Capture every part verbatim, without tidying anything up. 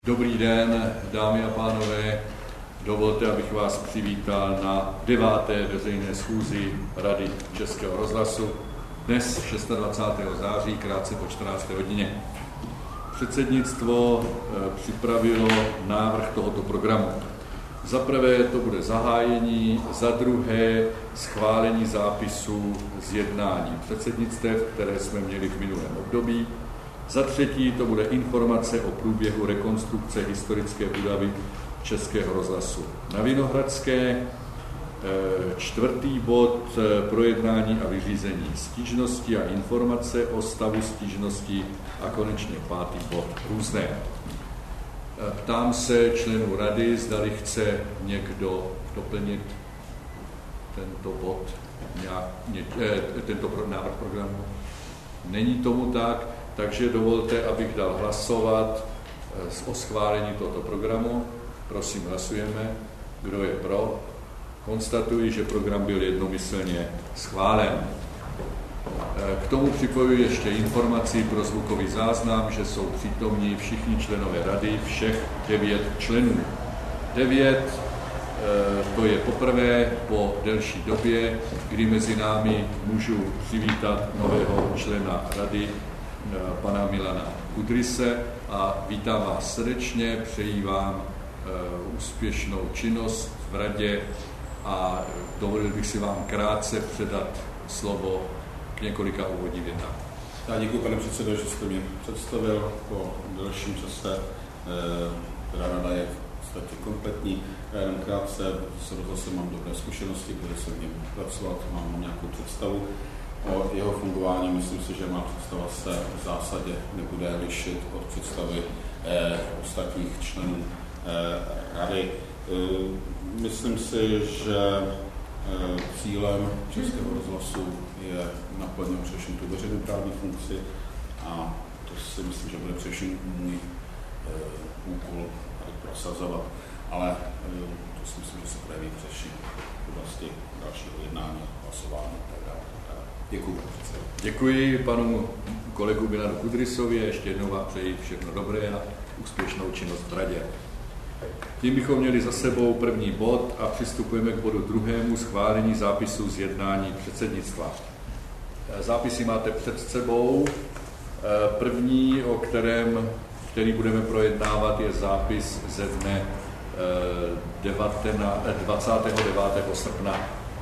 Dobrý den, dámy a pánové, dovolte, abych vás přivítal na deváté veřejné schůzi Rady Českého rozhlasu dnes dvacátého šestého září, krátce po čtrnácté hodině. Předsednictvo připravilo návrh tohoto programu. Za prvé to bude zahájení, za druhé schválení zápisů z jednání předsednictev, které jsme měli v minulém období. Za třetí to bude informace o průběhu rekonstrukce historické budovy Českého rozhlasu na Vinohradské. Čtvrtý bod projednání a vyřízení stížnosti a informace o stavu stížnosti a konečně pátý bod různé. Ptám se členů rady, zdali chce někdo doplnit tento bod, nějak, ně, tento návrh programu. Není tomu tak. Takže dovolte, abych dal hlasovat o schválení tohoto programu. Prosím, hlasujeme. Kdo je pro? Konstatuji, že program byl jednomyslně schválen. K tomu připojuji ještě informaci pro zvukový záznam, že jsou přítomní všichni členové rady, všech devět členů. Devět, to je poprvé po delší době, kdy mezi námi můžu přivítat nového člena rady, pana Milana Kudrise, a vítám vás srdečně, přeji vám uh, úspěšnou činnost v radě a dovolil bych si vám krátce předat slovo k několika úvodním větám. Já děkuji, pane předsedo, že jste mě představil po delším čase. Teda rada je v podstatě kompletní. Já jenom krátce s rozhlasem mám dobré zkušenosti, kde jsem v něm pracoval, mám nějakou představu o jeho fungování. Myslím si, že má představa se v zásadě nebude lišit od představy eh, ostatních členů eh, rady. Eh, myslím si, že eh, cílem Českého rozhlasu je naplnit především tu veřejnou právní funkci a to si myslím, že bude především můj eh, úkol prosazovat, ale eh, to si myslím, že se projeví především v oblasti dalšího jednání, hlasování a tak dále. Děkuji. Děkuji panu kolegu Milanu Kudrisovi a ještě jednou vám přeji všechno dobré a úspěšnou činnost v radě. Tím bychom měli za sebou první bod a přistupujeme k bodu druhému, schválení zápisu z jednání předsednictva. Zápisy máte před sebou. První, o kterém, který budeme projednávat, je zápis ze dne dvacátého devátého srpna.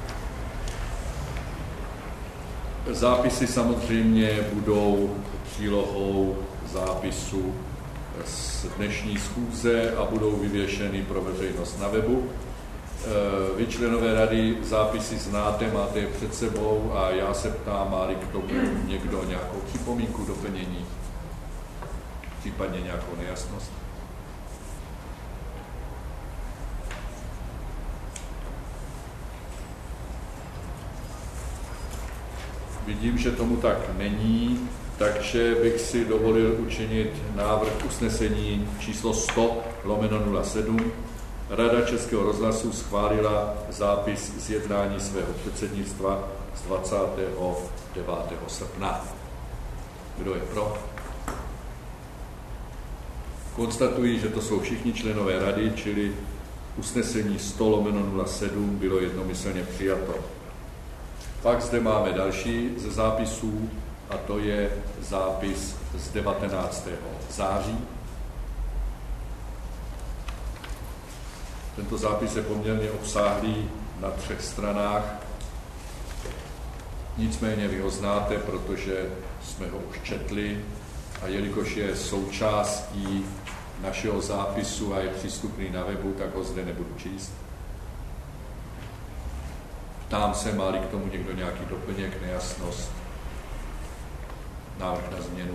Zápisy samozřejmě budou přílohou zápisu z dnešní schůze a budou vyvěšeny pro veřejnost na webu. Vy, členové rady, zápisy znáte, máte je před sebou a já se ptám, má-li k tomu někdo nějakou připomínku, doplnění, případně nějakou nejasnost. Vidím, že tomu tak není, takže bych si dovolil učinit návrh usnesení číslo sto lomeno nula sedm. Rada Českého rozhlasu schválila zápis z jednání svého předsednictva z dvacátého devátého srpna. Kdo je pro? Konstatuji, že to jsou všichni členové rady, čili usnesení sto lomeno nula sedm bylo jednomyslně přijato. Pak zde máme další ze zápisů, a to je zápis z devatenáctého září. Tento zápis je poměrně obsáhlý na třech stranách. Nicméně vy ho znáte, protože jsme ho už četli a jelikož je součástí našeho zápisu a je přístupný na webu, tak ho zde nebudu číst. Ptám se, má-li k tomu někdo nějaký doplněk, nejasnost, návrh na změnu.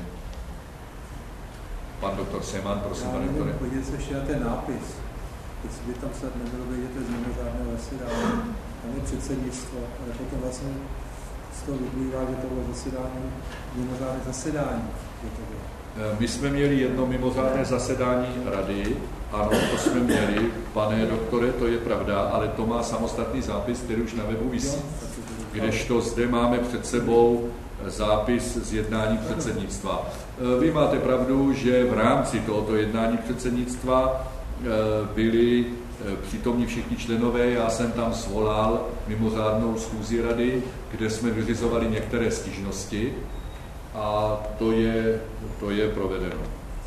Pan doktor Seman, prosím, pane doktore. Podívejte se ještě na ten nápis. Jestli by tam se nebylo vidět z mimořádného zasedání. Tam je předsednictvo, ale potom vlastně z toho vyplývá, že to bylo zasedání, mimořádné zasedání. My jsme měli jedno mimořádné zasedání rady, ano, to jsme měli, pane doktore, to je pravda, ale to má samostatný zápis, který už na webu visí. Kdežto zde máme před sebou zápis z jednání předsednictva. Vy máte pravdu, že v rámci tohoto jednání předsednictva byli přítomní všichni členové, já jsem tam svolal mimořádnou schůzi rady, kde jsme vyřizovali některé stížnosti a to je, to je provedeno.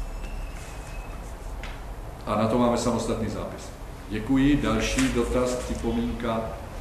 A na to máme samostatný zápis. Děkuji. Další dotaz, připomínka?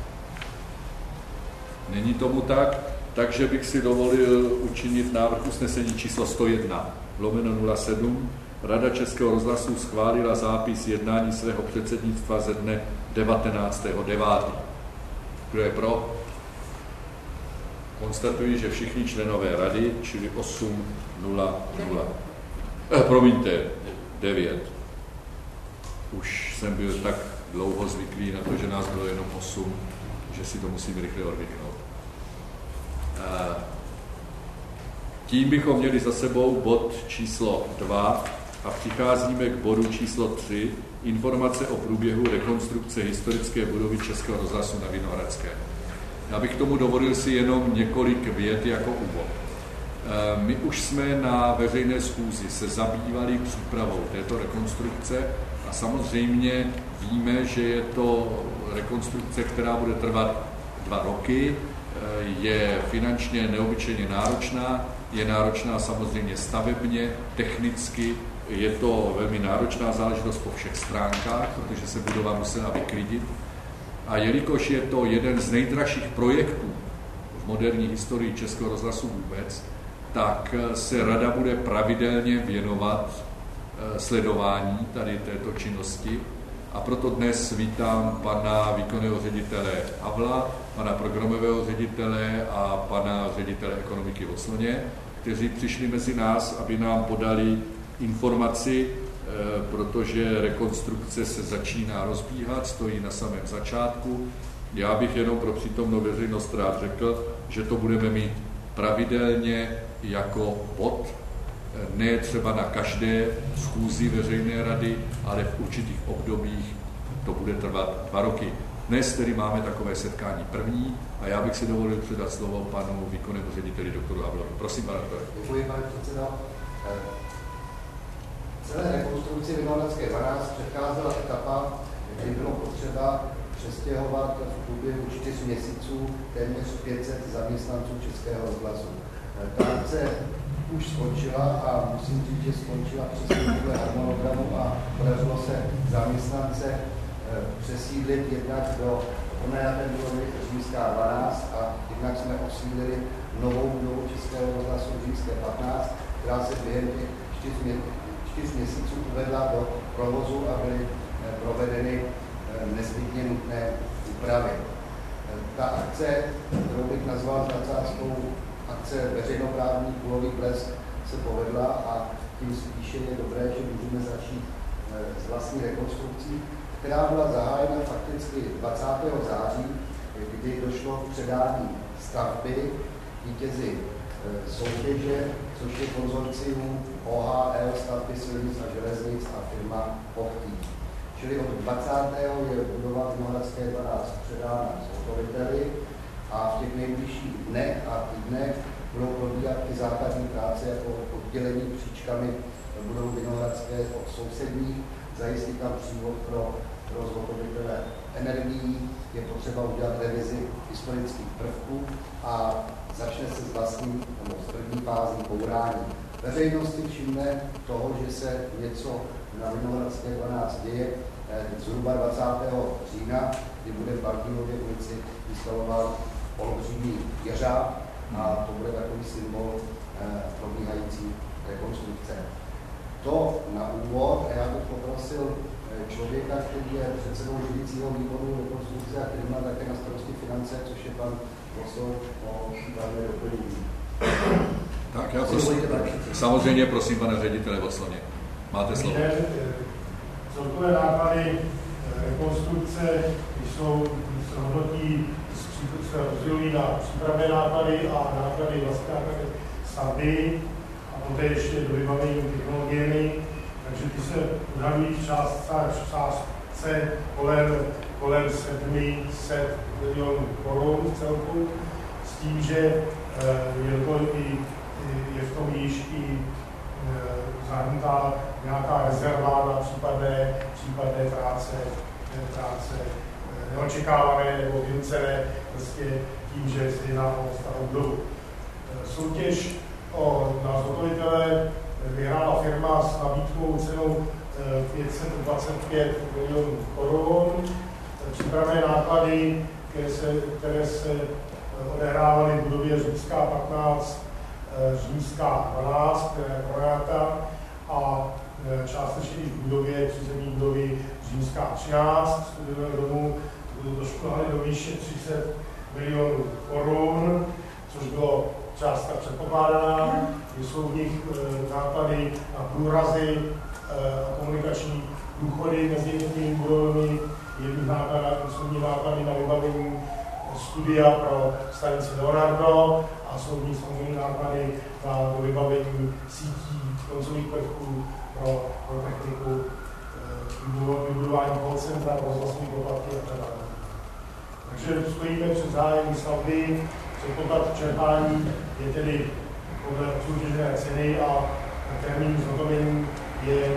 Není tomu tak, takže bych si dovolil učinit návrh usnesení číslo sto jedna lomeno nula sedm. Rada Českého rozhlasu schválila zápis jednání svého předsednictva ze dne devatenáctého devátého Kdo je pro? Konstatuji, že všichni členové rady, čili osm nula nula. Eh, promiňte, devět. Už jsem byl tak dlouho zvyklý na to, že nás bylo jenom osm, že si to musím rychle odvyknout. Eh, tím bychom měli za sebou bod číslo dva a přicházíme k bodu číslo tři, informace o průběhu rekonstrukce historické budovy Českého rozhlasu na Vinohradské. Já bych k tomu dovolil si jenom několik vět jako úvod. My už jsme na veřejné schůzi se zabývali přípravou této rekonstrukce a samozřejmě víme, že je to rekonstrukce, která bude trvat dva roky, je finančně neobyčejně náročná, je náročná samozřejmě stavebně, technicky, je to velmi náročná záležitost po všech stránkách, protože se budova musela vyklidit. A jelikož je to jeden z nejdražších projektů v moderní historii Českého rozhlasu vůbec, tak se rada bude pravidelně věnovat sledování tady této činnosti. A proto dnes vítám pana výkonného ředitele Havla, pana programového ředitele a pana ředitele ekonomiky v Osloně, kteří přišli mezi nás, aby nám podali informaci, protože rekonstrukce se začíná rozbíhat, stojí na samém začátku. Já bych jenom pro přítomnou veřejnost rád řekl, že to budeme mít pravidelně jako bod, ne třeba na každé schůzi veřejné rady, ale v určitých obdobích to bude trvat dva roky. Dnes tedy máme takové setkání první a já bych si dovolil předat slovo panu výkonnému řediteli doktoru Havlovi. Prosím, pane doktore. Děkuji, pane předsedo. Celé rekonstrukci Vinohradské dvanáct předcházela etapa, kdy bylo potřeba přestěhovat v průběhu čtyř měsíců téměř pět set zaměstnanců Českého rozhlasu. Ta akce už skončila a musím říct, že skončila přesně podle harmonogramu a podařilo se zaměstnance přesídlit jednak do pronajaté budovy Římská dvanáct a jednak jsme osídlili novou budovu Českého rozhlasu Římské patnáct, která se během těch čtyř, mě, čtyř měsíců uvedla do provozu a byly provedeny nezbytně nutné úpravy. Ta akce, kterou bych nazval nadsázkou akce veřejnoprávní kulový blesk, se povedla a tím spíše je dobré, že můžeme začít s vlastní rekonstrukcí, která byla zahájena fakticky dvacátého září, kdy došlo k předání stavby vítězi soutěže, což je konzorcium O H L stavby silnic a železnic a firma Pochtý. Čili od dvacátého je budova Vinohradské dvanáct předána zhotoviteli a v těch nejbližších dnech a týdnech budou probíhat i základní práce jako oddělení příčkami budou Vinohradské od sousedních, zajistit tam přívod pro, pro zhotovitele energií, je potřeba udělat revizi historických prvků a začne se s vlastní nebo s první fází bourání. Veřejnosti všimne toho, že se něco na Vinohradské dvanáct děje zhruba dvacátého října, kdy bude v Bardínově ulici instalován položivý jeřáb a to bude takový symbol probíhající rekonstrukce. To na úvod, a já bych poprosil člověka, který je předsedou řídícího výboru rekonstrukce a který má také na starosti finance, což je pan Vosol, o případné doplnění. Tak, já prosím, samozřejmě prosím, pane ředitele Vosoně. Máte slovo. Celkové náklady rekonstrukce jsou, se hodnotí, se rozdělují na přípravné náklady a náklady vlastně náklady stavby a poté ještě do vybavení technologiemi, takže ty se odhadují v částce kolem, kolem sedm set milionů korun celku, s tím, že je to i, je v tom již i zahrnutá nějaká rezerva na případné, případné práce, práce neočekávané nebo vynucené prostě tím, že se jedná o starou budovu. Soutěž o na zhotovitele vyhrála firma s nabídkou cenou pět set dvacet pět milionů korun. Přípravné náklady, které se, které se odehrávaly v budově Římská patnáct, Římská dvanáct, která je pronajata, a částečně i v budově, přízemní budovy Římská třináct, studiového domu, doškohaly do výše třicet milionů korun, což bylo částka předpokládaná. Jsou v nich náklady na průrazy a komunikační důchody mezi jednotlivými budovami, jedných náklady, jsou v nich náklady na vybavení studia pro stanici Leonardo a jsou v nich samozřejmě náklady na vybavení sítí, koncových prvků pro, pro techniku, vybudování call centra, rozhlasové poplatky a tak dále. Takže stojíme před zájem stavby, předpoklad čerpání je tedy podle soutěžené ceny a termín zhotovení je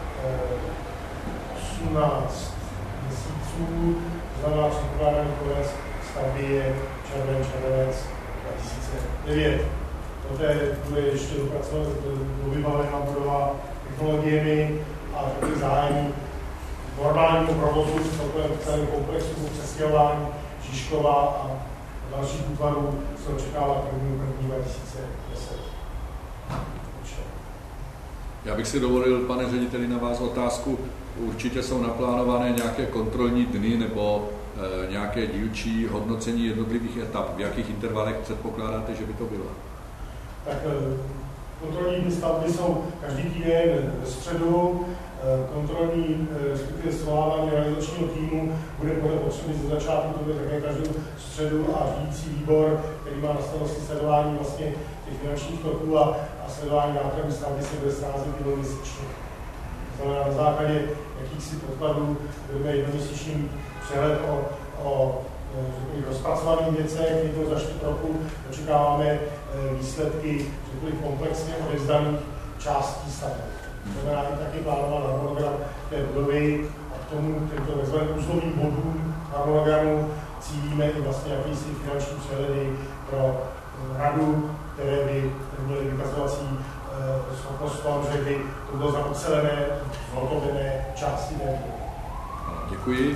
osmnáct měsíců, znamená předpokládaný konec stavby je červen, červenec dva tisíce devět. Poté bude ještě dopracovat do vybavená budova technologiemi a takový zájem normálního provozu v celém komplexu přestěhování Žižkova a dalších útvarů se očekává první první dva tisíce deset. Já bych si dovolil, pane řediteli, na vás otázku. Určitě jsou naplánované nějaké kontrolní dny nebo e, nějaké dílčí hodnocení jednotlivých etap. V jakých intervalech předpokládáte, že by to bylo? Tak kontrolní dny stavby jsou každý týden ve středu. Kontrolní, respektive svolávání realizačního týmu bude podle potřeby ze začátku, to bude také každou středu, a řídící výbor, který má na starosti sledování vlastně těch finančních toků a, a sledování nákladů stavby, se bude srázet jednou měsíčně. To znamená, na základě jakýchsi podkladů budeme jednoměsíčním přehled o, o rozpracovaných věcech, jednou za čtvrt roku očekáváme výsledky, řekli, komplexně odevzdaných částí stavby. To znamená, i taky plánoval harmonogram té budovy a k tomu těmto takzvaným úzlovým bodům harmonogramu cílíme i vlastně jakýsi finanční přehledy pro radu, které by měly vykazovací e, schopnost v tom, že by to bylo za ucelené, zhotovené části té budovy. Děkuji.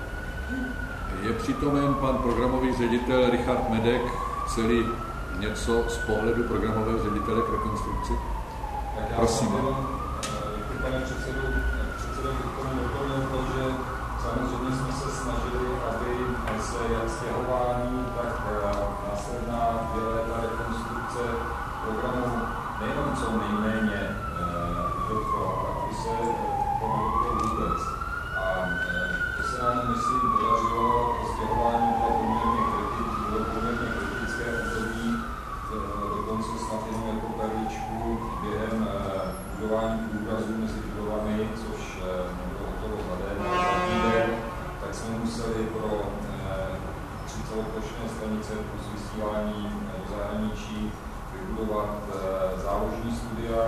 Je přítomen pan programový ředitel Richard Medek. Chce-li něco z pohledu programového ředitele k rekonstrukci? Prosím. Pane předsedu, předsedovi k tomu doplnil to, že samozřejmě jsme se snažili, aby se jak stěhování, tak následná dvěletá rekonstrukce programu nejenom co nejméně dotkla, aby se pomohlo vůbec. A to se nám, myslím, podařilo. To stěhování bylo poměrně kritické, bylo poměrně kritické období, dokonce snad jenom jako perličku během budování průrazů mezi budovami, což nebylo hotovo za den, za týden, tak jsme museli pro tři celoplošné stanice plus vysílání do zahraničí vybudovat záložní studia.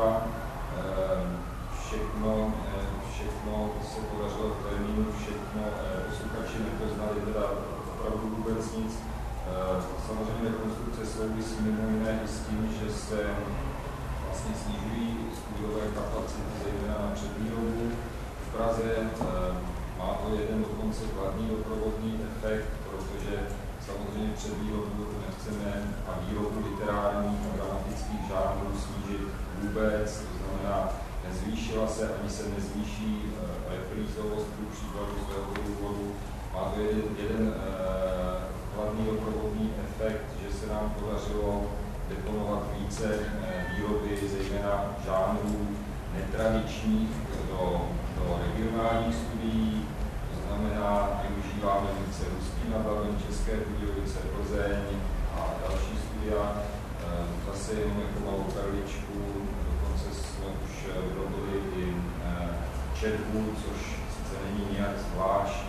Všechno, všechno se podařilo v termínu, všechno posluchači nepoznali teda opravdu vůbec nic. Samozřejmě rekonstrukce souvisí mimo jiné i s tím, že se vlastně snižují studiové kapacity, zejména na předvýrobu. V Praze e, má to jeden dokonce kladný doprovodný efekt, protože samozřejmě předvýrobu nechceme a výrobu literárních a dramatických žánrů snížit vůbec, to znamená, nezvýšila se ani se nezvýší e, reprízovost ku příkladu svého důvodu. Má to jeden, jeden e, kladný doprovodný efekt, že se nám podařilo deponovat více výroby, zejména žánrů netradičních do, do regionálních studií, to znamená, využíváme více Ústí nad Labem, České Budějovice, Plzeň a další studia. Zase jenom jako malou perličku, dokonce jsme už vyrobili i četbu, což sice není nějak zvlášť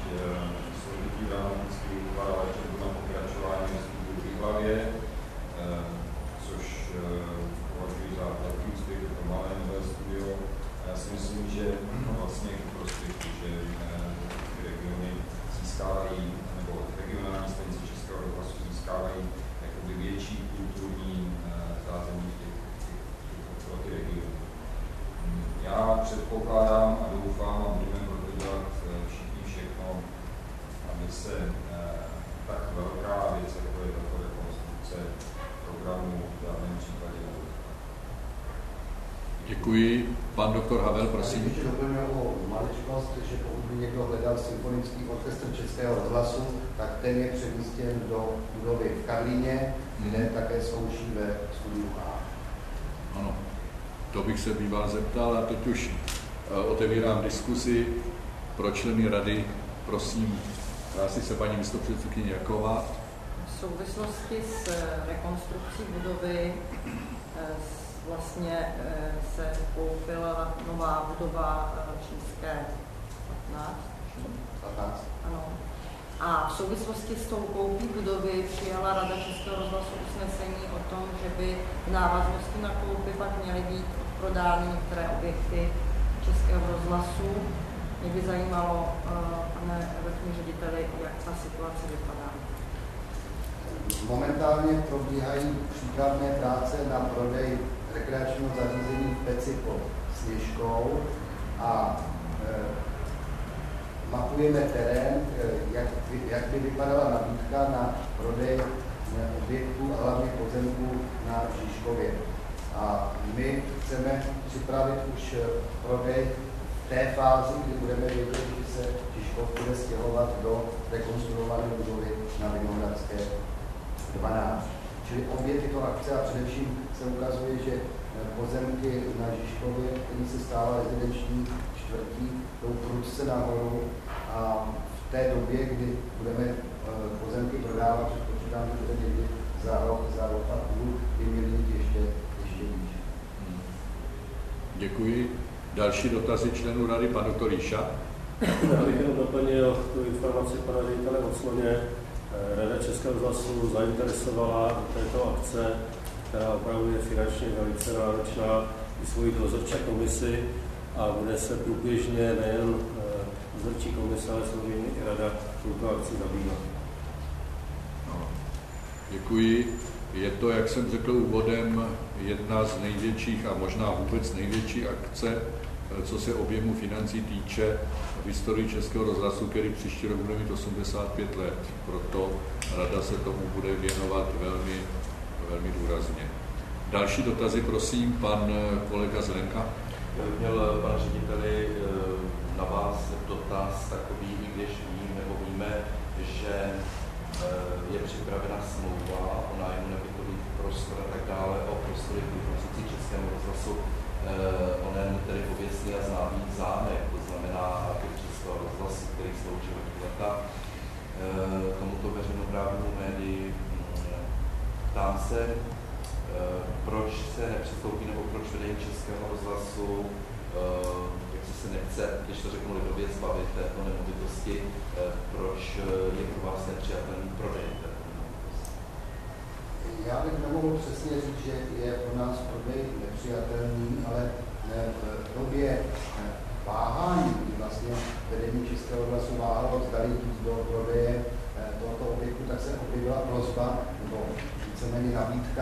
složitý dramatický útvar, ale četbu na pokračování ve studiu v Jihlavě. což považuji za velký úspěch, je to malé nové studio. A já si myslím, že vlastně k prospěchu, že regiony získávají, nebo regionální stanice Českého rozhlasu získávají jakoby větší kulturní zázemí v těch, těch, pro ty regiony. Já předpokládám a doufám a budeme proto dělat všichni všechno, aby se tak velká věc, jako je tato rekonstrukce programu v daném případě. Děkuji. Pan doktor Havel, prosím. Ještě doplňuji o maličkost, že pokud by někdo hledal symfonický orchestr Českého rozhlasu, tak ten je přemístěn do budovy v Karlíně, kde také zkouší ve studiu A. Ano, to bych se býval zeptal a teď už otevírám diskusi pro členy rady. Prosím, hlásí se paní místopředsedkyně Jaková. V souvislosti s rekonstrukcí budovy vlastně se koupila nová budova čínské patnáct. Ano. A v souvislosti s tou koupí budovy přijala Rada Českého rozhlasu usnesení o tom, že by v návaznosti na koupi pak měly být prodány některé objekty Českého rozhlasu. Mě by zajímalo, pane vrchní řediteli, jak ta situace vypadá. Momentálně probíhají přípravné práce na prodej rekreačního zařízení v Peci pod Sněžkou a e, mapujeme terén, jak, jak by vypadala nabídka na prodej objektů a hlavně pozemků na Žižkově. A my chceme připravit už prodej v té fázi, kdy budeme vědět, že se Žižkov bude stěhovat do rekonstruované budovy na Vinohradské dvanáct. Čili obě tyto akce a především se ukazuje, že pozemky na Žižkově, který se stává rezidenční čtvrtí, jdou prudce nahoru a v té době, kdy budeme pozemky prodávat, předpočítám, že bude někdy za rok, za rok a půl, by měli jít ještě, ještě níž. Děkuji. Další dotazy členů rady, pan doktor Líša. Já bych jenom doplnil tu informaci pana ředitele Ocloně. Rada Českého rozhlasu zainteresovala do této akce, která opravdu je finančně velice náročná, i svoji dozorčí komisi a bude se průběžně nejen dozorčí komise, ale samozřejmě i rada touto akci zabývat. No, děkuji. Je to, jak jsem řekl úvodem, jedna z největších a možná vůbec největší akce, co se objemu financí týče v historii Českého rozhlasu, který příští rok bude mít osmdesát pět let. Proto rada se tomu bude věnovat velmi, velmi důrazně. Další dotazy, prosím, pan kolega Zelenka. Já bych měl, pane řediteli, na vás dotaz takový, i když vím, nebo víme, že je připravena smlouva o nájmu nebytových prostor a tak dále, o prostory k dispozici Českému rozhlasu. Onen tedy pověstný a známý zámek, to znamená Českého rozhlasu, který sloužil leta tomuto veřejnoprávnímu médii. Ptám se, proč se nepřistoupí, nebo proč vedení Českého rozhlasu, jak se nechce, když to řeknu lidově, zbavit této nemovitosti, proč je pro vás nepřijatelný prodej této nemovitosti? Já bych nemohl přesně říct, že je pro nás prodej nepřijatelný, ale v době váhání, kdy vlastně vedení Českého rozhlasu váhalo zdali jít do prodeje tohoto objektu, tak se objevila prosba, nebo víceméně nabídka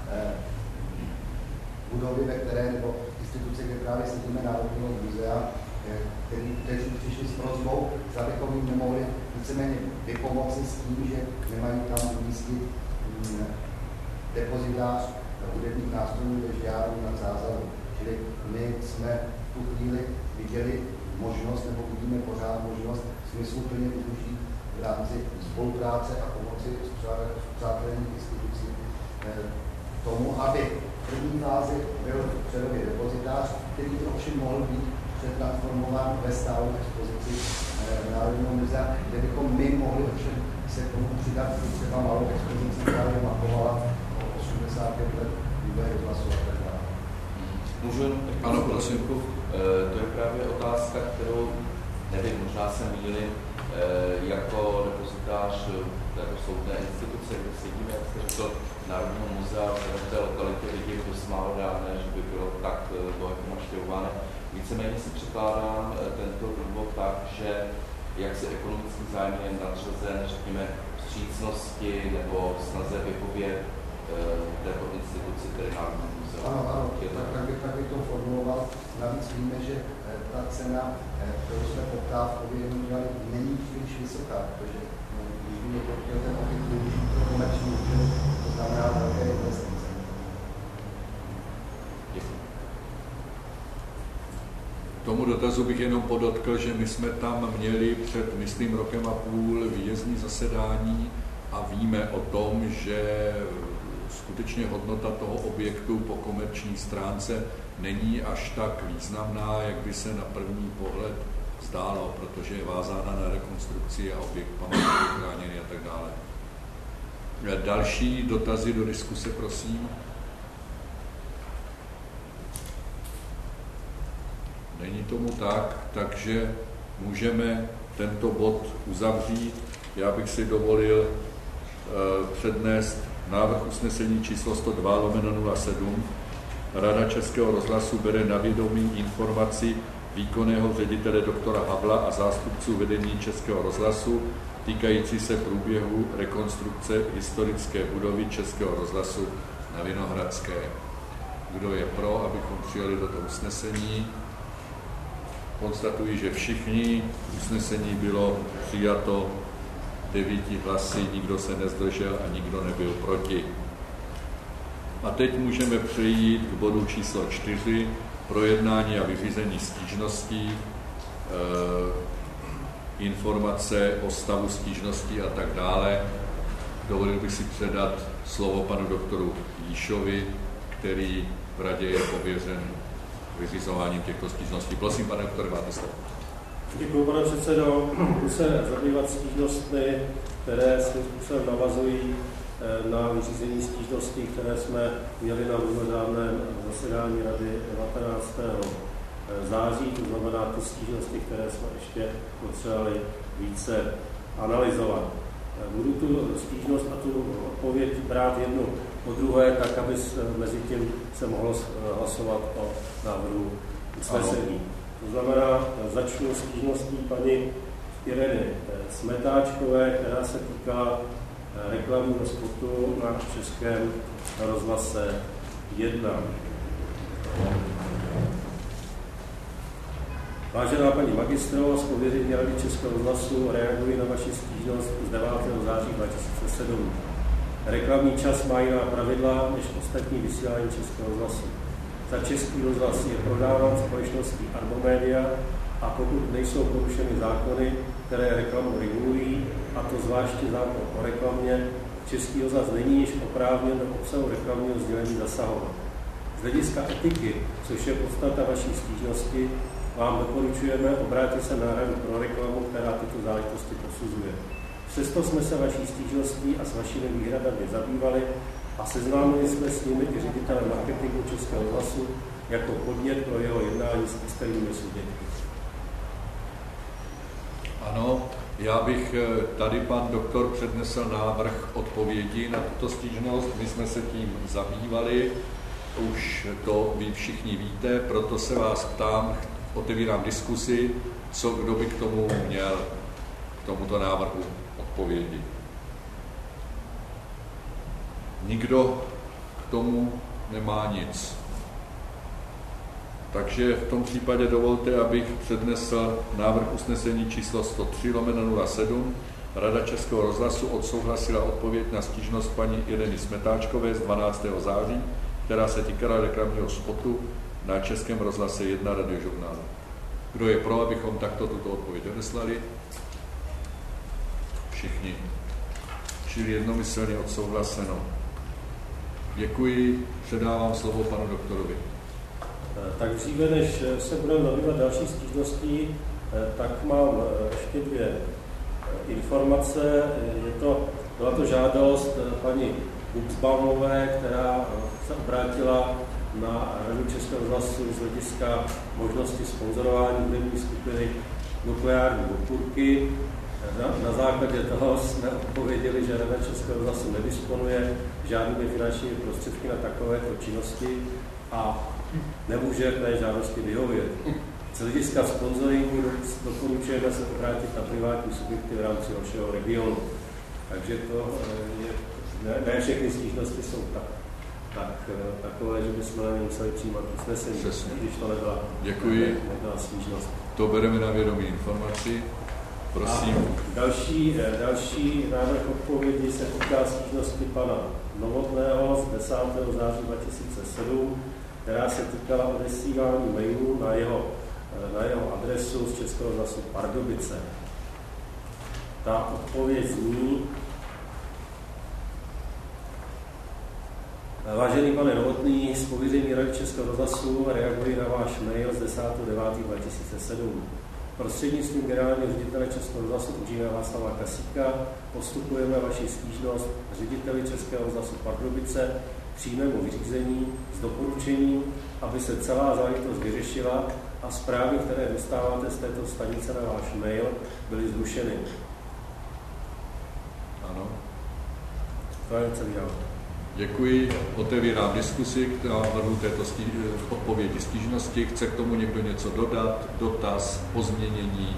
budovy, ve které, nebo instituce, kde právě sedíme Národního muzea, který, kteří přišli s prosbou, zda bychom jim nemohli víceméně vypomoci s tím, že nemají tam umístit depozitář hudebních nástrojů ve Žďáru nad Zázavou. Čili my jsme v tu chvíli viděli možnost, nebo vidíme pořád možnost smysluplně využít v rámci spolupráce a pomoci spřátelených institucí tomu, aby v první fázi byl předově depozitář, který by ovšem mohl být přetransformován ve stálou expozici Národního muzea, kde bychom my mohli ovšem se k tomu přidat třeba malou expozici, která by mapovala o osmdesát pět let vývoje rozhlasu a tak dále. Můžu jenom takovou prosinku? To je právě otázka, kterou, nevím, možná se mýlím, jako depozitář této soudné instituce, kde sedíme, jak jste řekl, Národního muzea, v té lokalitě vidím dost málo dávné, že by bylo tak bohatě navštěvováno. Víceméně si překládám tento důvod tak, že jak se ekonomický zájem je nadřazen, řekněme, vstřícnosti nebo snaze vypovědět této instituci, tedy Národní muzea. Ano, ano, tak, tak, by, tak by to formuloval. Navíc víme, že ta cena, kterou jsme poptávkově udělali, není příliš vysoká, protože když by někdo chtěl ten objekt využít pro komerční účely, to znamená velké investice. Tomu dotazu bych jenom podotkl, že my jsme tam měli před, myslím, rokem a půl výjezdní zasedání a víme o tom, že skutečně hodnota toho objektu po komerční stránce není až tak významná, jak by se na první pohled zdálo, protože je vázána na rekonstrukci a objekt památky chráněný a tak dále. Další dotazy do diskuse, prosím. Není tomu tak, takže můžeme tento bod uzavřít. Já bych si dovolil uh, přednést návrh usnesení číslo sto dva lomeno nula sedm. Rada Českého rozhlasu bere na vědomí informaci výkonného ředitele doktora Havla a zástupců vedení Českého rozhlasu týkající se průběhu rekonstrukce historické budovy Českého rozhlasu na Vinohradské. Kdo je pro, abychom přijali toto usnesení? Konstatuji, že všichni usnesení bylo přijato devíti hlasy, nikdo se nezdržel a nikdo nebyl proti. A teď můžeme přejít k bodu číslo čtyři, projednání a vyřízení stížností, e, informace o stavu stížností a tak dále. Dovolil bych si předat slovo panu doktoru Jíšovi, který v radě je pověřen vyřizováním těchto stížností. Prosím, pane doktore, máte slovo. Děkuji, pane předsedo. Budu se zabývat stížnostmi, které svým způsobem navazují na vyřízení stížností, které jsme měli na mimořádném zasedání Rady devatenáctého září, to znamená ty stížnosti, které jsme ještě potřebovali více analyzovat. Budu tu stížnost a tu odpověď brát jednu po druhé, tak aby mezi tím se mohlo hlasovat o návrhu usnesení. To znamená, začnu stížností paní Ireny Smetáčkové, která se týká reklamního spotu na Českém rozhlase jedna. Vážená paní magistrová, z pověření Rady Českého rozhlasu reaguji na vaši stížnost z devátého září dva tisíce sedm. Reklamní čas má jiná pravidla než ostatní vysílání Českého rozhlasu. Za Český rozhlas je prodáván společností Arbomedia a pokud nejsou porušeny zákony, které reklamu regulují, a to zvláště zákon o reklamě, Český rozhlas není již oprávněn do obsahu reklamního sdělení zasahovat. Z hlediska etiky, což je podstata vaší stížnosti, vám doporučujeme obrátit se na Radu pro reklamu, která tyto záležitosti posuzuje. Přesto jsme se vaší stížností a s vašimi výhradami zabývali a seznámili jsme s nimi i ředitelem marketingu Českého rozhlasu jako podnět pro jeho jednání s externími subjekty. Ano, já bych tady pan doktor přednesl návrh odpovědi na tuto stížnost. My jsme se tím zabývali, už to vy všichni víte, proto se vás ptám, otevírám diskusi, co kdo by k tomu měl, k tomuto návrhu odpovědi. Nikdo k tomu nemá nic. Takže v tom případě dovolte, abych přednesl návrh usnesení číslo sto tři lomeno nula sedm. Rada Českého rozhlasu odsouhlasila odpověď na stížnost paní Ireny Smetáčkové z dvanáctého září, která se týkala reklamního spotu na Českém rozhlase jedna radiožurnálu. Kdo je pro, abychom takto tuto odpověď odeslali? Všichni. Čili jednomyslně odsouhlaseno. Děkuji, předávám slovo panu doktorovi. Tak dříve, než se budeme zabývat další stížností, tak mám ještě dvě informace. Je to, byla to žádost paní Buxbaumové, která se obrátila na Radu Českého rozhlasu z hlediska možnosti sponzorování hudební skupiny Nukleární okurky. Na, na základě toho jsme odpověděli, že Rada Českého rozhlasu nedisponuje žádnými finančními prostředky na takovéto činnosti a nemůže té žádosti vyhovět. Z hlediska sponzoringu doporučujeme se obrátit na privátní subjekty v rámci vašeho regionu. Takže to je, ne, ne všechny stížnosti jsou tak, tak, takové, že bychom na ně museli přijímat usnesení, když to nebyla, Děkuji. nebyla stížnost. To bereme na vědomí informaci. Prosím. A další, další návrh odpovědi se týká stížnosti pana Novotného z desátého září dva tisíce sedm, která se týkala odesílání mailů na jeho, na jeho adresu z Českého rozhlasu Pardubice. Ta odpověď zní: Vážený pane Novotný, z pověření Rady Českého rozhlasu reaguji na váš mail z desátého devátého dva tisíce sedm. Prostřednictvím generálního ředitele Českého rozhlasu Ing. Václava Kasíka postupujeme vaši stížnost řediteli Českého rozhlasu Pardubice k přímému vyřízení s doporučením, aby se celá záležitost vyřešila a zprávy, které dostáváte z této stanice na váš mail, byly zrušeny. Ano. To je celý návrh. Děkuji. Otevírám diskusi k návrhu této stí, odpovědi stížnosti. Chce k tomu někdo něco dodat? Dotaz, pozměnění?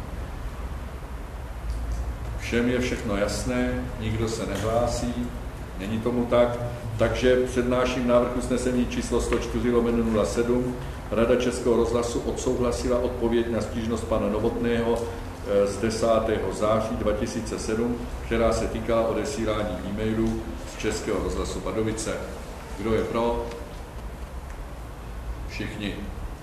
Všem je všechno jasné, nikdo se nehlásí, není tomu tak. Takže přednáším návrh usnesení číslo sto čtyři lomeno nula sedm. Rada Českého rozhlasu odsouhlasila odpověď na stížnost pana Novotného z desátého září dva tisíce sedm, která se týkala odesílání e-mailů z Českého rozhlasu Pardubice. Kdo je pro? Všichni.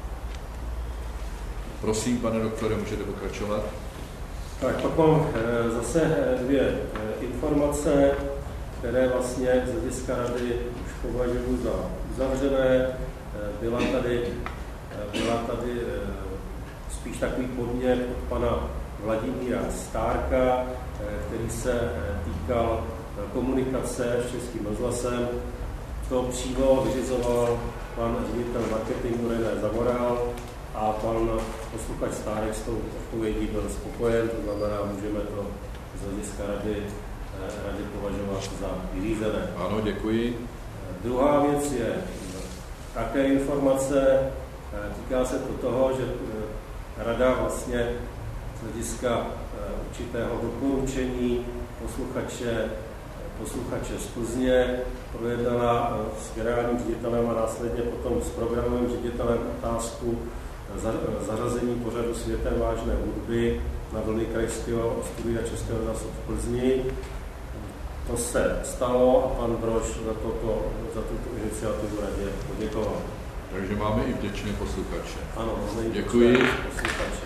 Prosím, pane doktore, můžete pokračovat. Tak, pak mám zase dvě informace, které vlastně z hlediska rady už považuji za uzavřené. Byla tady, byla tady spíš takový podnět od pana Vladimíra Stárka, který se týkal komunikace s Českým rozhlasem. To přímo vyřizoval pan ředitel marketingu René Zavoral a pan posluchač Stárek s tou odpovědí byl spokojen, to znamená, můžeme to z hlediska rady, rady považovat za vyřízené. Ano, děkuji. Druhá věc je také informace, týká se to toho, že rada vlastně z hlediska určitého doporučení posluchače, posluchače z Plzně projednala s generálním ředitelem a následně potom s programovým ředitelem otázku zařazení pořadu Světem vážné hudby na vlny krajského studia Českého rozhlasu v Plzni. To se stalo a pan Brož za, toto, za tuto iniciativu radě poděkoval. Takže máme i vděčné posluchače. Ano, máme i děkuji. Posluchače.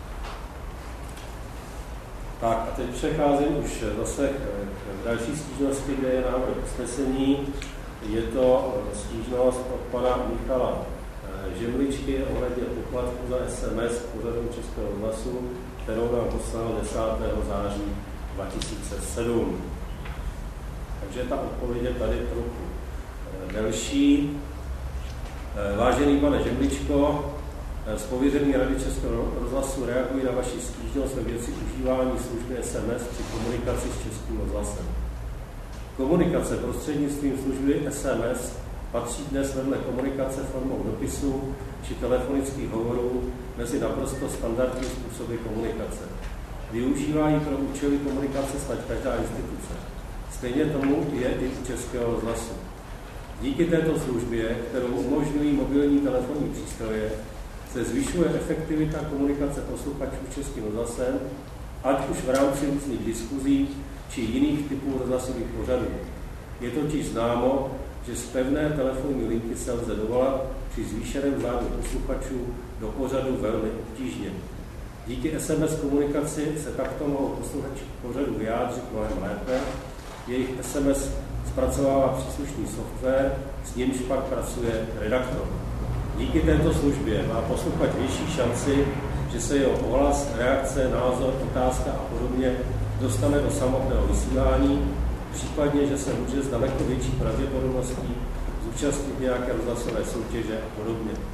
Tak a teď přecházím už zase k další stížnosti, kde je návrh usnesení. Je to stížnost od pana Michala Žemličky ohledně poplatku za es em es pořadu Českého rozhlasu, kterou nám poslal desátého září dva tisíce sedm. Takže ta odpověď je tady trochu delší. Vážený pane Žemličko, z pověření Rady Českého rozhlasu reagují na vaši stížnost ve věci užívání služby es em es při komunikaci s Českým rozhlasem. Komunikace prostřednictvím služby es em es patří dnes vedle komunikace formou dopisů či telefonických hovorů mezi naprosto standardní způsoby komunikace. Využívají pro účely komunikace snad každá instituce. Stejně tomu je i u Českého rozhlasu. Díky této službě, kterou umožňují mobilní telefonní přístroje, se zvyšuje efektivita komunikace posluchačů s Českým rozhlasem, ať už v rámci různých diskuzí či jiných typů rozhlasových pořadů. Je totiž známo, že z pevné telefonní linky se lze dovolat při zvýšeném zájmu posluchačů do pořadu velmi obtížně. Díky es em es komunikaci se takto mohou posluchači pořadu vyjádřit mnohem lépe. Jejich es em es zpracovává příslušný software, s nímž pak pracuje redaktor. Díky této službě má posluchač větší šanci, že se jeho ohlas, reakce, názor, otázka a podobně dostane do samotného vysílání, případně, že se může s daleko větší pravděpodobností zúčastnit nějaké rozhlasové soutěže a podobně.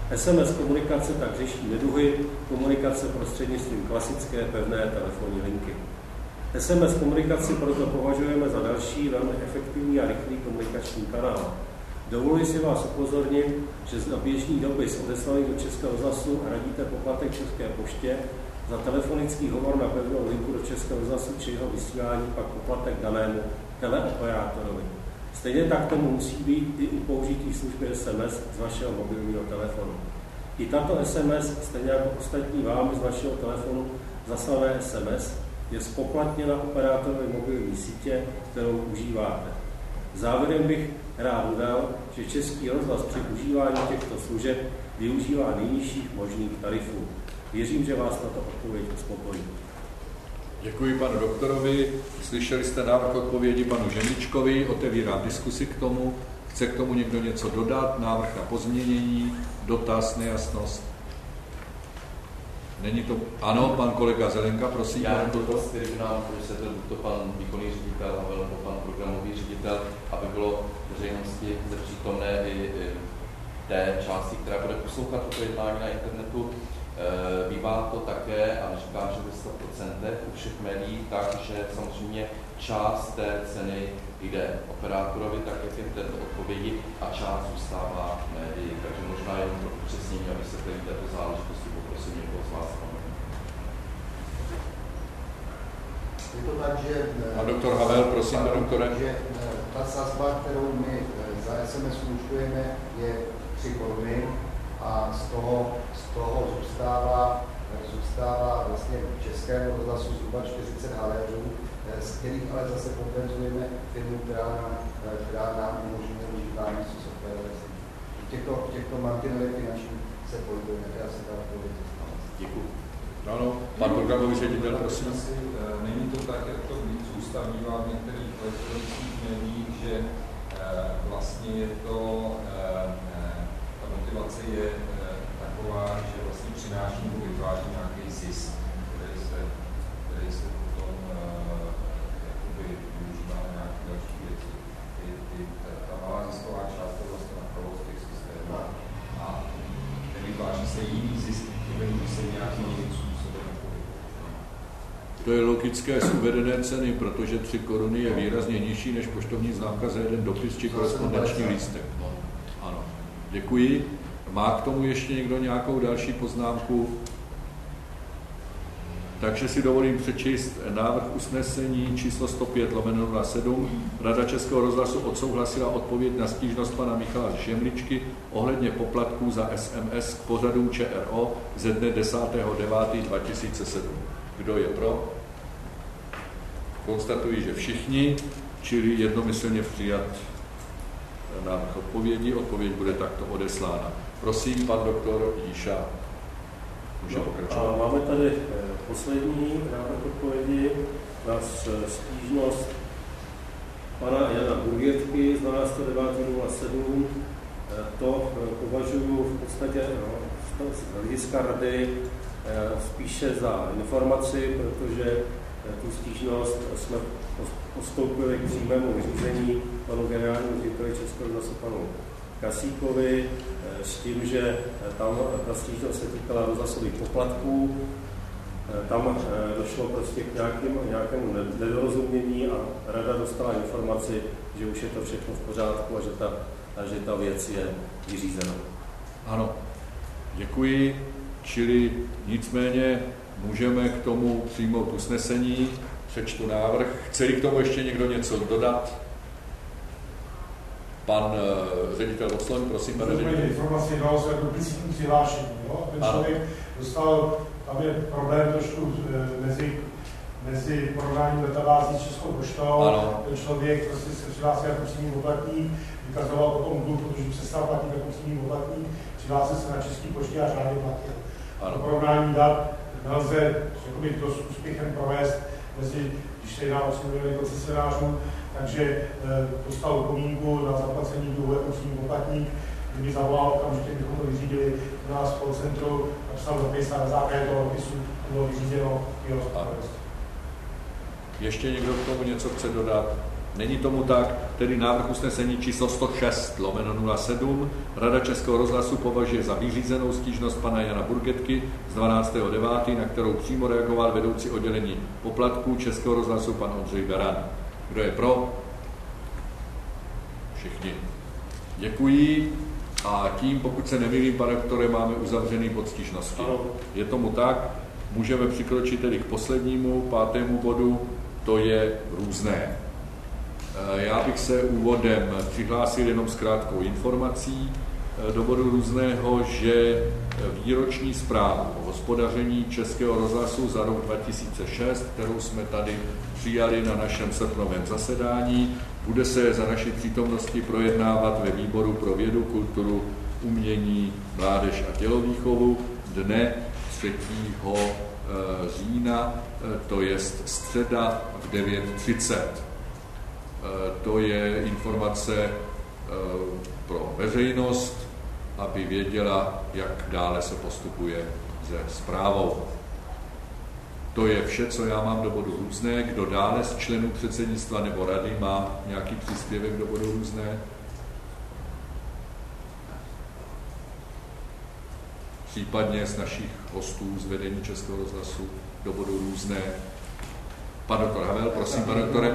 S M S komunikace tak řeší neduhy komunikace prostřednictvím klasické pevné telefonní linky. S M S komunikaci proto považujeme za další velmi efektivní a rychlý komunikační kanál. Dovoluji si vás upozornit, že za běžný dopis odeslaný do Českého rozhlasu hradíte poplatek České poště, za telefonický hovor na pevnou linku do Českého rozhlasu či jeho vysílání pak poplatek danému teleoperátorovi. Stejně tak tomu musí být i u použití služby S M S z vašeho mobilního telefonu. I tato S M S, stejně jako ostatní vám z vašeho telefonu zaslané S M S, je spoplatněna operátorovi mobilní sítě, kterou užíváte. Závěrem bych rád dodal, že Český rozhlas při užívání těchto služeb využívá nejnižších možných tarifů. Věřím, že vás tato odpověď uspokojí. Děkuji panu doktorovi. Slyšeli jste návrh odpovědi panu Žemličkovi, otevírám diskusi k tomu. Chce k tomu někdo něco dodat? Návrh na pozměnění, dotaz, nejasnost? Není to... Ano, pan kolega Zelenka, prosím. Já jen dotaz, který by nám vysvětlil to pan výkonný ředitel nebo pan programový ředitel, aby bylo veřejnosti zde přítomné i, i té části, která bude poslouchat toto jednání na internetu. Bývá to také, a neříkám, že ve sto procent u všech médií, takže samozřejmě část té ceny jde operátorovi, tak jak je v této odpovědi, a část zůstává médii. Takže možná jen pro upřesnění, aby se tedy této záležitosti poprosím někoho z vás. Je to tak, že... A doktor Havel, prosím, tak, doktore. Že ta sazba, kterou my za S M S účtujeme, je tři koruny a z toho, z toho zůstává, zůstává vlastně v Českém rozhlasu zhruba čtyřicet haléřů, z kterých ale zase kompenzujeme firmu, která nám, která nám umožňuje užívání softwaru. V těchto, těchto mantinelech finančních se pohybujeme, já se tam odpověď. Děkuji. Ano, pan programový ředitel, prosím. Není to tak, jak to zůstává v některých elektronických médiích, že vlastně je to, ta motivace je taková, že vlastně přináší nebo vytváří nějaký zisk, který se, který se potom jakoby využívá na nějaké další věci. Ty, ty, ta, ta malá zisková část je vlastně na provoz těch systémů a vytváří se jiný zisk, který se nějaký jiný způsobem jakoby. To je logické z uvedené ceny, protože tři koruny je výrazně nižší než poštovní známka za jeden dopis či korespondenční lístek. No, ano, děkuji. Má k tomu ještě někdo nějakou další poznámku? Takže si dovolím přečíst návrh usnesení číslo sto pět lomeno nula sedm. Rada Českého rozhlasu odsouhlasila odpověď na stížnost pana Michala Žemličky ohledně poplatků za S M S k pořadům Č R O ze dne desátého devátého dva tisíce sedm. Kdo je pro? Konstatuji, že všichni, čili jednomyslně přijat návrh odpovědi. Odpověď bude takto odeslána. Prosím, pan doktor Jíša. Může no, pokračovat. A máme tady poslední návrh odpovědi na stížnost pana Jana Burgetky z dvanáctého devátého nula sedm. To považuji v podstatě no, z hlediska rady spíše za informaci, protože tu stížnost jsme postoupili k přímému řízení panu generálnímu řediteli Českého rozhlasu panu Kasíkovi s tím, že tam ta stížnost se týkala rozhlasových poplatků. Tam došlo prostě k nějakým, nějakému nedorozumění a rada dostala informaci, že už je to všechno v pořádku a že ta, a že ta věc je vyřízena. Ano, děkuji. Čili nicméně můžeme k tomu přijmout usnesení. Přečtu návrh. Chce k tomu ještě někdo něco dodat? Pan uh, ředitel Osloň, prosím, pane ředitel. Informace dalo se duplicitní přihlášení. Jo? Ten člověk dostal, tam je problém trošku mezi, mezi porovnáním databází s Českou poštou. Ano. Ten člověk prostě se přihlásil jako přímý poplatník, vykazoval potom dluh, protože přestal platit jako přímý poplatník, přihlásil se na České poště a řádně platil. To porovnání dat nelze jakoby, dost úspěchem provést mezi, když se jedná o osm milionů koncesionářů, takže e, dostal podmínku na zaplacení dluhu jako přímý poplatník. Kdyby zavolal okamžitě, bychom to vyřídili u nás v call centru, napsal dopis a na základě toho dopisu bylo vyřízeno jeho spravedlnost. Ještě někdo k tomu něco chce dodat? Není tomu tak, tedy návrh usnesení číslo sto šest lomeno nula sedm. Rada Českého rozhlasu považuje za vyřízenou stížnost pana Jana Burgetky z dvanáctého devátého na kterou přímo reagoval vedoucí oddělení poplatků Českého rozhlasu pan Ondřej Beran. Kdo je pro? Všichni. Děkuji. A tím, pokud se nemýlím, pane doktore, máme uzavřený bod stížnosti. Je tomu tak? Můžeme přikročit tedy k poslednímu, pátému bodu, to je různé. Já bych se úvodem přihlásil jenom s krátkou informací do bodu různého, že výroční zprávu o hospodaření Českého rozhlasu za rok dva tisíce šest, kterou jsme tady přijali na našem srpnovém zasedání, bude se za naší přítomnosti projednávat ve výboru pro vědu, kulturu, umění, mládež a tělovýchovu dne třetího října, to je středa v devět třicet. To je informace pro veřejnost, aby věděla, jak dále se postupuje se zprávou. To je vše, co já mám do bodu různé. Kdo dále z členů předsednictva nebo rady má nějaký příspěvek do bodu různé? Případně z našich hostů z vedení Českého rozhlasu do bodu různé. Pan doktor Havel, prosím, pane doktore.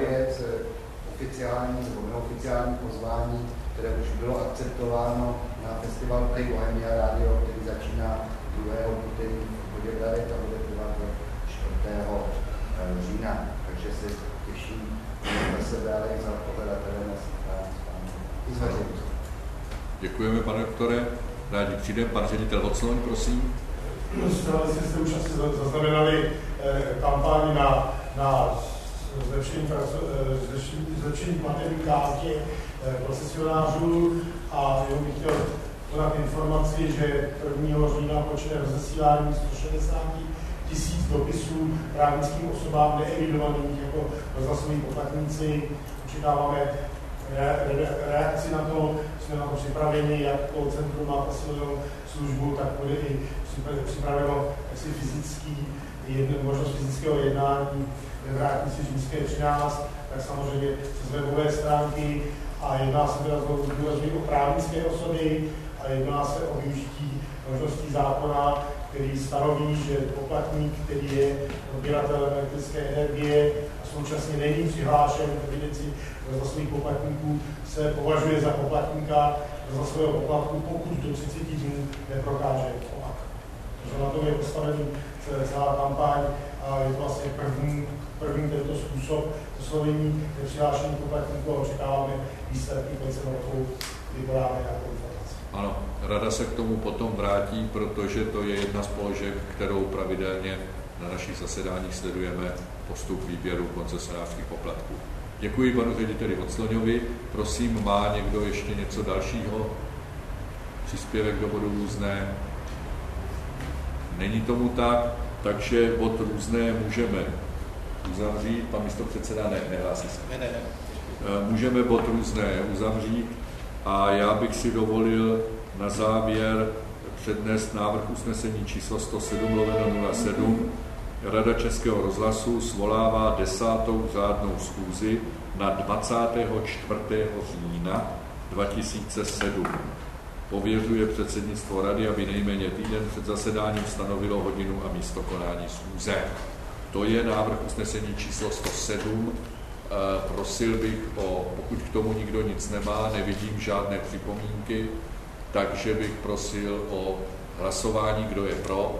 Oficiální nebo neoficiální pozvání, které už bylo akceptováno na festival Play Bohemia Radio, který začíná druhého úterý v Poděbradech a bude trvat do čtvrtého října. Takže se těším na sebe, ale i za pořadatele na i z veřejnosti. Děkujeme, pane doktore. Rádi přijdem. Pan ředitel Vocloň, prosím. Jste jste už asi zaznamenali kampaň na, na zlepšení, zlepšení, zlepšení platební kártě koncesionářů a jenom bych chtěl podat informaci, že prvního října počne rozesílání sto šedesát tisíc dopisů právnickým osobám neevidovaných jako rozhlasoví poplatníci. Očekáváme re, re, reakci na to, jsme na to připraveni, jak call centrum má posílenou službu, tak bude i připraveno jaksi fyzický, jedno, možnost fyzického jednání ve vrátnici Římské třináct, tak samozřejmě z webové stránky a jedná se teda o právnické osoby a jedná se o využití možností zákona, který stanoví, že poplatník, který je odběratelem elektrické energie a současně není přihlášen k evidenci rozhlasových poplatníků, se považuje za poplatníka rozhlasového poplatku, pokud do třicet dnů neprokáže opak. Takže na tom je postavený celá kampaň a je to vlastně první, první tento způsob oslovení nepřihlášených poplatníků a očekáváme výsledky koncem roku, kdy podáme nějakou informaci. Ano, rada se k tomu potom vrátí, protože to je jedna z položek, kterou pravidelně na našich zasedáních sledujeme postup výběru koncesionářských poplatků. Děkuji panu řediteli Vocloňovi. Prosím, má někdo ještě něco dalšího? Příspěvek do bodu různé? Není tomu tak, takže bod různé můžeme uzavřít. Pan místopředseda ne, nehlásí se. Ne, ne, ne. Můžeme bod různé uzavřít a já bych si dovolil na závěr přednést návrh usnesení číslo sto sedm lomeno nula sedm. Rada Českého rozhlasu svolává desátou řádnou schůzi na dvacátého čtvrtého října dva tisíce sedm. Pověřuje předsednictvo rady, aby nejméně týden před zasedáním stanovilo hodinu a místo konání schůze. To je návrh usnesení číslo sto sedm. Prosil bych o, pokud k tomu nikdo nic nemá, nevidím žádné připomínky, takže bych prosil o hlasování, kdo je pro.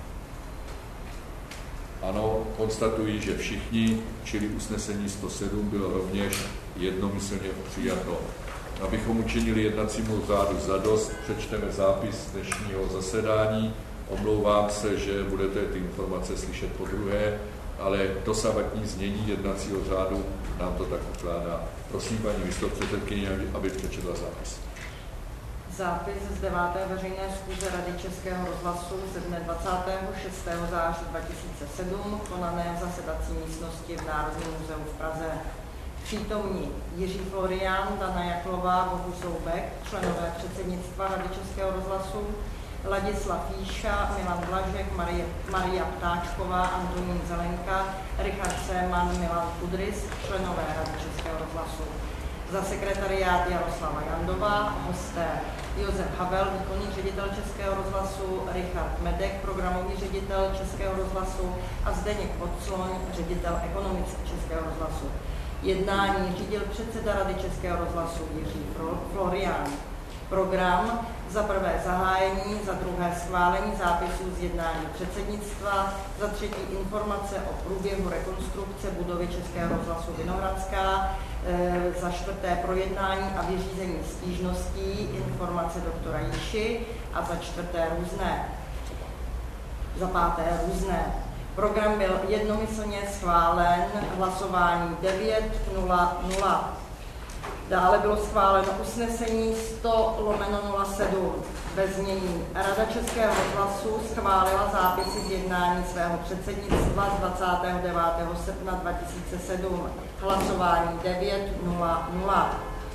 Ano, konstatuji, že všichni, čili usnesení sto sedm bylo rovněž jednomyslně přijato. Abychom učinili jednacímu řádu zadost, přečteme zápis dnešního zasedání. Omlouvám se, že budete ty informace slyšet podruhé, ale dosavadní znění jednacího řádu nám to tak ukládá. Prosím paní místopředsedkyně, aby přečetla zápis. Zápis z deváté veřejné schůze Rady Českého rozhlasu ze dne dvacátého šestého září dva tisíce sedm, konané v zasedací místnosti v Národním muzeu v Praze. Přítomní Jiří Florián, Dana Jaklová, Bohu Soubek, členové předsednictva Rady Českého rozhlasu, Ladislav Jíša, Milan Blažek, Marie, Maria Ptáčková, Antonín Zelenka, Richard Seeman, Milan Kudrys, členové Rady Českého rozhlasu. Za sekretariát Jaroslava Jandová, hosté Josef Havel, výkonný ředitel Českého rozhlasu, Richard Medek, programový ředitel Českého rozhlasu a Zdeněk Vocloň, ředitel ekonomický Českého rozhlasu. Jednání řídil předseda Rady Českého rozhlasu Jiří Florián. Program: za prvé zahájení, za druhé schválení zápisů z jednání předsednictva, za třetí informace o průběhu rekonstrukce budovy Českého rozhlasu Vinohradská, e, za čtvrté projednání a vyřízení stížností, informace doktora Jíši a za čtvrté různé. Za páté různé. Program byl jednomyslně schválen hlasování devět nula nula. Dále bylo schváleno usnesení sto lomeno nula sedm ve znění. Rada Českého rozhlasu schválila zápisy z jednání svého předsednictva z dvacátého devátého srpna dva tisíce sedm. Hlasování devět nula nula.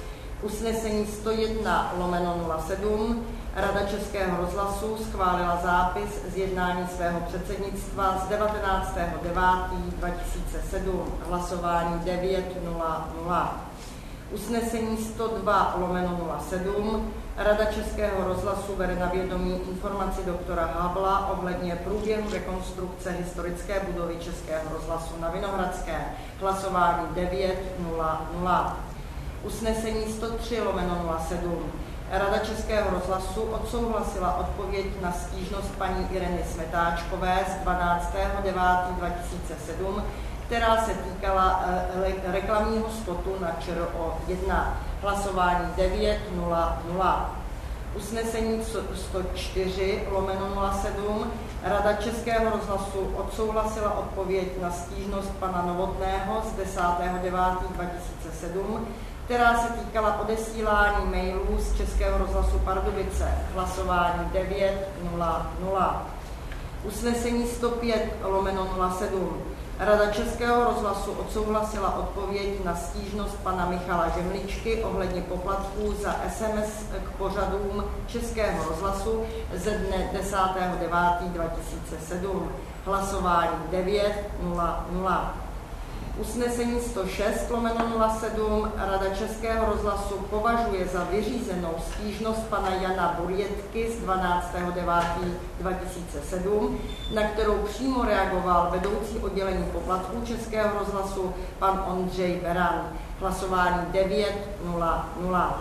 Usnesení sto jedna lomeno nula sedm. Rada Českého rozhlasu schválila zápis z jednání svého předsednictva z devatenáctého devátého dva tisíce sedm. Hlasování devět nula nula. Usnesení sto dva lomeno nula sedm. Rada Českého rozhlasu bere na vědomí informaci doktora Havla ohledně průběhu rekonstrukce historické budovy Českého rozhlasu na Vinohradské. Hlasování devět nula nula. Usnesení sto tři lomeno nula sedm. Rada Českého rozhlasu odsouhlasila odpověď na stížnost paní Ireny Smetáčkové z dvanáctého devátého dva tisíce sedm, která se týkala reklamního spotu na Č R O jedna. Hlasování devět nula nula. Usnesení sto čtyři lomeno nula sedm. Rada Českého rozhlasu odsouhlasila odpověď na stížnost pana Novotného z desátého devátého dva tisíce sedm, která se týkala odesílání mailů z Českého rozhlasu Pardubice. Hlasování devět nula nula. Usnesení sto pět lomeno nula sedm. Rada Českého rozhlasu odsouhlasila odpověď na stížnost pana Michala Žemličky ohledně poplatků za S M S k pořadům Českého rozhlasu ze dne desátého devátého dva tisíce sedm. Hlasování devět nula nula. Usnesení sto šest lomeno nula sedm. Rada Českého rozhlasu považuje za vyřízenou stížnost pana Jana Burjetky z dvanáctého devátého dva tisíce sedm, na kterou přímo reagoval vedoucí oddělení poplatků Českého rozhlasu pan Ondřej Beran. Hlasování devět nula nula.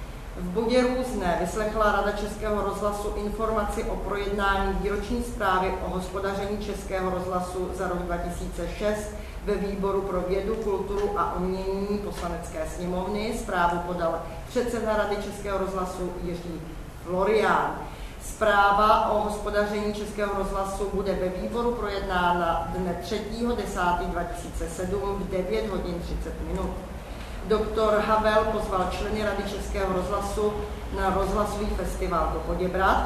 V bodě různé vyslechla Rada Českého rozhlasu informaci o projednání výroční zprávy o hospodaření Českého rozhlasu za rok dva tisíce šest ve výboru pro vědu, kulturu a umění Poslanecké sněmovny. Zprávu podal předseda Rady Českého rozhlasu Jiří Florián. Zpráva o hospodaření Českého rozhlasu bude ve výboru projednána dne třetího desátého dva tisíce sedm v devět hodin třicet minut. Doktor Havel pozval členy Rady Českého rozhlasu na rozhlasový festival do Poděbrad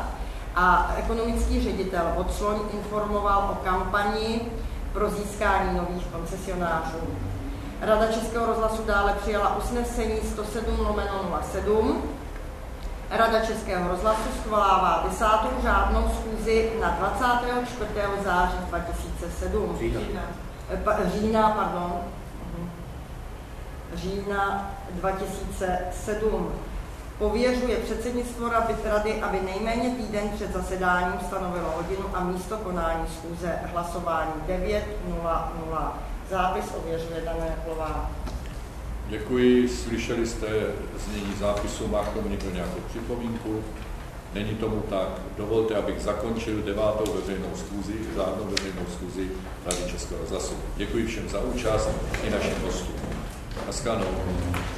a ekonomický ředitel Vocloň informoval o kampani pro získání nových koncesionářů. Rada Českého rozhlasu dále přijala usnesení sto sedm lomeno nula sedm. Rada Českého rozhlasu svolává desátou řádnou schůzi na dvacátého čtvrtého září dva tisíce sedm. Října. Pa, října, pardon. Října dva tisíce sedm. Pověřuje předsednictvo Rady, aby nejméně týden před zasedáním stanovilo hodinu a místo konání schůze. Hlasování devět nula nula. Zápis ověřuje Dana Jaklová. Děkuji, slyšeli jste znění zápisu, má k tomu někdo nějakou připomínku? Není tomu tak. Dovolte, abych zakončil devátou veřejnou schůzi, řádnou veřejnou schůzi Rady Českého rozhlasu. Děkuji všem za účast i našim hostům. Naschledanou.